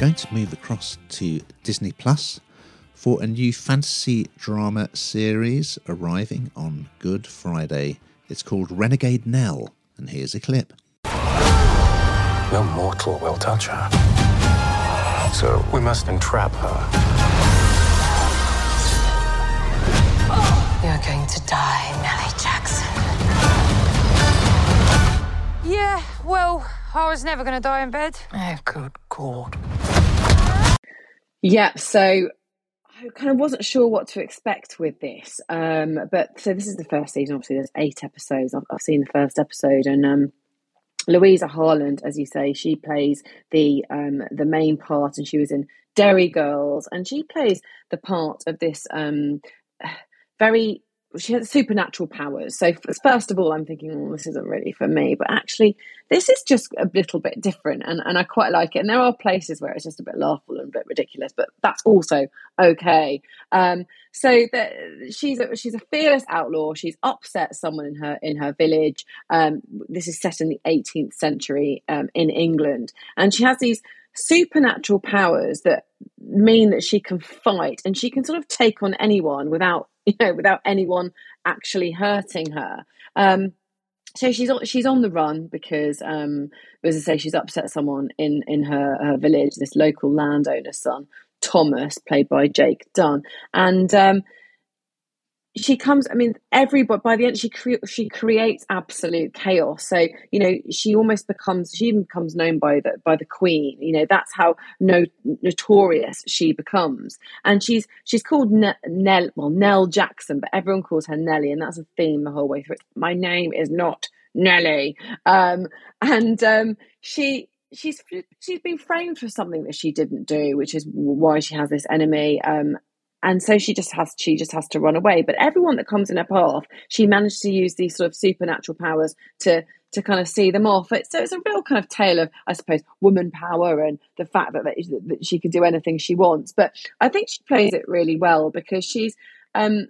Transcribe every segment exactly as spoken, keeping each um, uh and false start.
going to move across to Disney Plus for a new fantasy drama series arriving on Good Friday. It's called Renegade Nell, and here's a clip. No mortal will touch her, so we must entrap her. You're going to die, Nellie Jackson. Yeah, well, I was never going to die in bed. Oh, good God. Yeah, so I kind of wasn't sure what to expect with this. Um, but so this is the first season. Obviously, there's eight episodes. I've, I've seen the first episode, and um, Louisa Harland, as you say, she plays the um, the main part, and she was in Derry Girls, and she plays the part of this um, very. She has supernatural powers. So first of all, I'm thinking, oh, this isn't really for me. But actually, this is just a little bit different, and, and I quite like it. And there are places where it's just a bit laughable and a bit ridiculous, but that's also okay. Um, so the, she's a, she's a fearless outlaw. She's upset someone in her in her village. Um, this is set in the eighteenth century um, in England, and she has these supernatural powers that mean that she can fight, and she can sort of take on anyone without. You know, without anyone actually hurting her. Um, so she's on, she's on the run because, um, as I say, she's upset someone in in her, her village. This local landowner's son, Thomas, played by Jake Dunn, and um, she comes. I mean, everybody by the end, she cre- she creates absolute chaos. So you know, she almost becomes. She even becomes known by the by the Queen. You know, that's how no, notorious she becomes. And she's she's called ne- Nell. Well, Nell Jackson, but everyone calls her Nellie, and that's a theme the whole way through. My name is not Nellie, um, and um, she. She's she's been framed for something that she didn't do, which is why she has this enemy. Um, And so she just has she just has to run away. But everyone that comes in her path, she managed to use these sort of supernatural powers to to kind of see them off. It's, so it's a real kind of tale of, I suppose, woman power and the fact that, that, that she can do anything she wants. But I think she plays it really well because she's, um,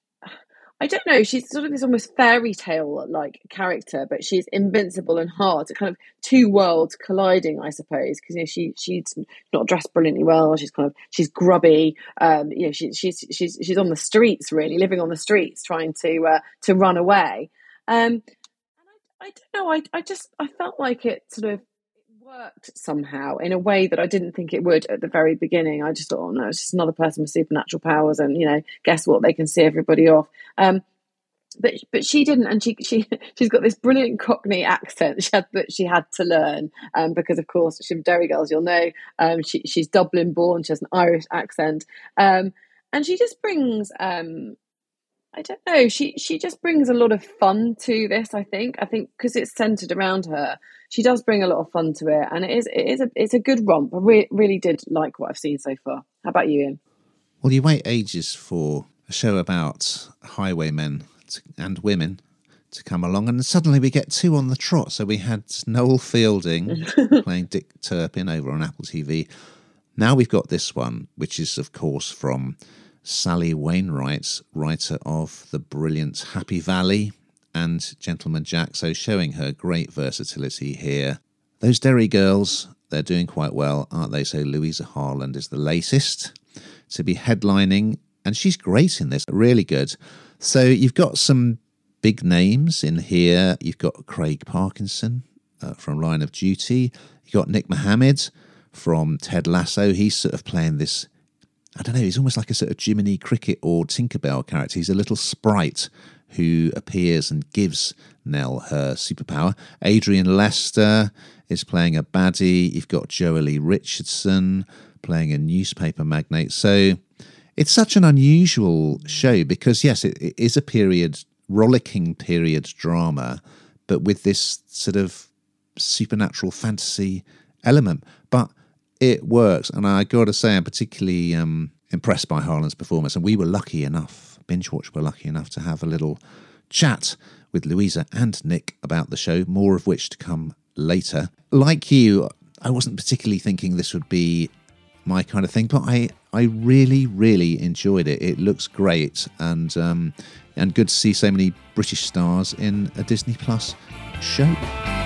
I don't know, she's sort of this almost fairy tale like character, but she's invincible and hard. It's kind of two worlds colliding, I suppose, because you know she she's not dressed brilliantly well. She's kind of she's grubby. Um, you know, she, she's she's she's on the streets, really living on the streets, trying to uh, to run away. Um, and I, I don't know. I I just I felt like it sort of worked somehow in a way that I didn't think it would at the very beginning. I just thought, oh no, it's just another person with supernatural powers, and you know, guess what? They can see everybody off. Um, but but she didn't, and she she she's got this brilliant Cockney accent she had, that she had to learn um, because of course she's from Derry Girls, you'll know. Um, she she's Dublin born. She has an Irish accent, um, and she just brings. Um, I don't know. She she just brings a lot of fun to this. I think. I think because it's centered around her, she does bring a lot of fun to it, and it is it is a it's a good romp. I re- really did like what I've seen so far. How about you, Ian? Well, you wait ages for a show about highwaymen to, and women to come along, and suddenly we get two on the trot. So we had Noel Fielding playing Dick Turpin over on Apple T V. Now we've got this one, which is of course from Sally Wainwright, writer of the brilliant Happy Valley and Gentleman Jack, so showing her great versatility here. Those Derry Girls, they're doing quite well, aren't they? So Louisa Harland is the latest to be headlining, and she's great in this, really good. So you've got some big names in here. You've got Craig Parkinson uh, from Line of Duty. You've got Nick Mohammed from Ted Lasso. He's sort of playing this, I don't know, he's almost like a sort of Jiminy Cricket or Tinkerbell character. He's a little sprite who appears and gives Nell her superpower. Adrian Lester is playing a baddie. You've got Joely Richardson playing a newspaper magnate. So it's such an unusual show because, yes, it, it is a period, rollicking period drama, but with this sort of supernatural fantasy element. But it works, and I got to say I'm particularly um, impressed by Harland's performance, and we were lucky enough, Binge Watch were lucky enough to have a little chat with Louisa and Nick about the show, more of which to come later. Like you, I wasn't particularly thinking this would be my kind of thing, but I, I really, really enjoyed it. It looks great, and um, and good to see so many British stars in a Disney Plus show.